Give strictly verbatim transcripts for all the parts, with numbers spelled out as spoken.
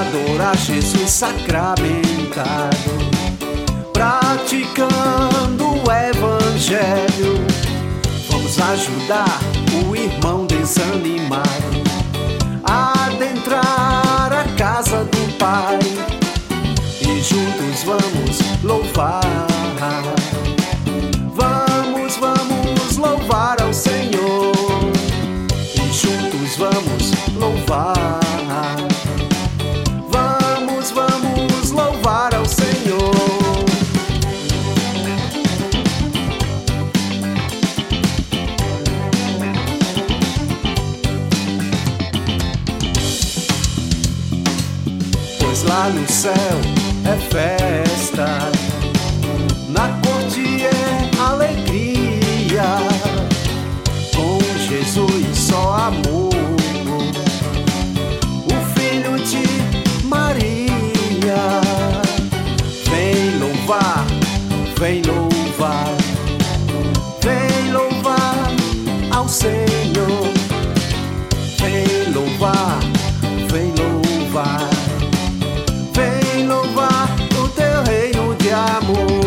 adorar Jesus sacramentado, praticando o Evangelho. Vamos ajudar o irmão desanimado a adentrar a casa do Pai, e juntos vamos louvar. Vamos, vamos louvar ao Senhor, e juntos vamos louvar. Vamos, vamos louvar ao Senhor. Pois lá no céu é festa, na corte é alegria, com Jesus só amor. O filho de Maria vem louvar, vem louvar, vem louvar ao Senhor. Vem louvar, vem louvar, vem louvar o teu reino de amor.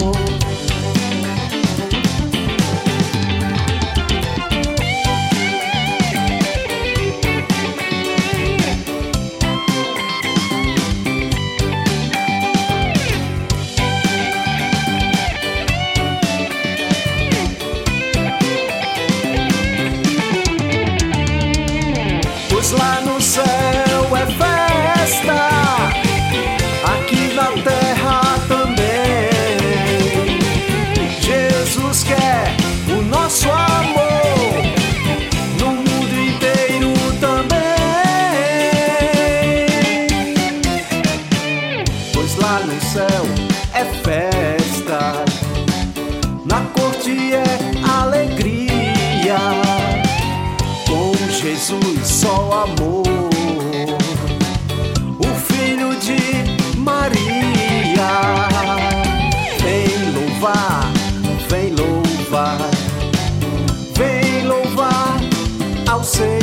Pois lá no céu é festa, aqui na terra também. Jesus quer o nosso amor, no mundo inteiro também. Pois lá no céu é festa, na corte é alegria, com Jesus só amor. O filho de Maria vem louvar, vem louvar, vem louvar ao Senhor.